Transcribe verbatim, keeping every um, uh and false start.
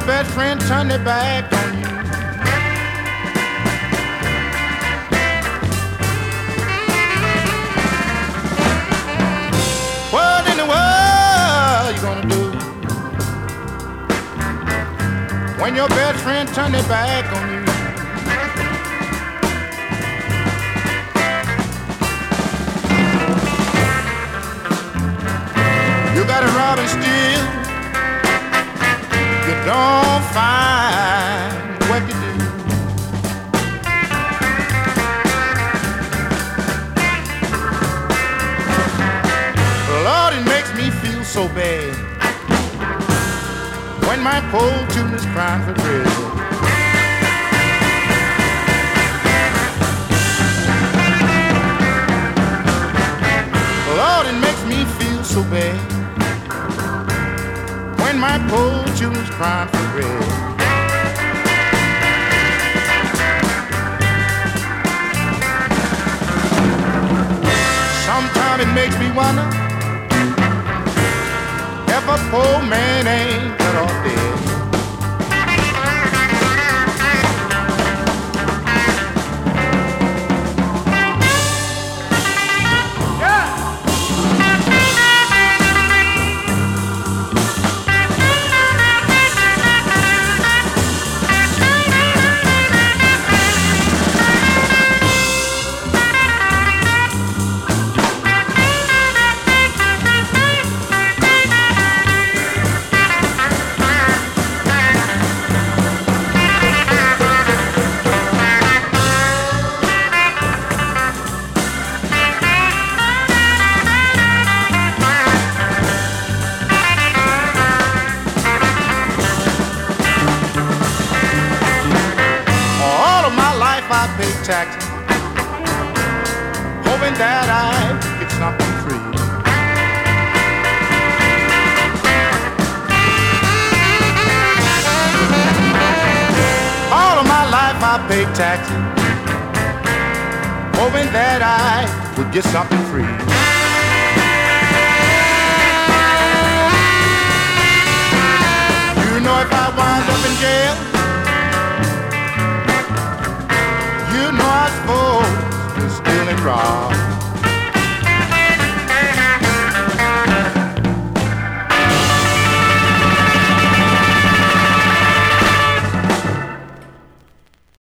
best friend turn their back on you. What in the world you gonna do when your best friend turn their back on you? You gotta rob and steal, you don't find what to do. Lord, it makes me feel so bad when my poor tune is crying for bread. Lord, it makes me feel so bad when my poor children's crying for bread. Sometimes it makes me wonder if a poor man ain't better off dead. I pay taxes, hoping that I get something free. All of my life I pay taxes, hoping that I would get something free. You know, if I wind up in jail, you know I'm supposed to steal and rob.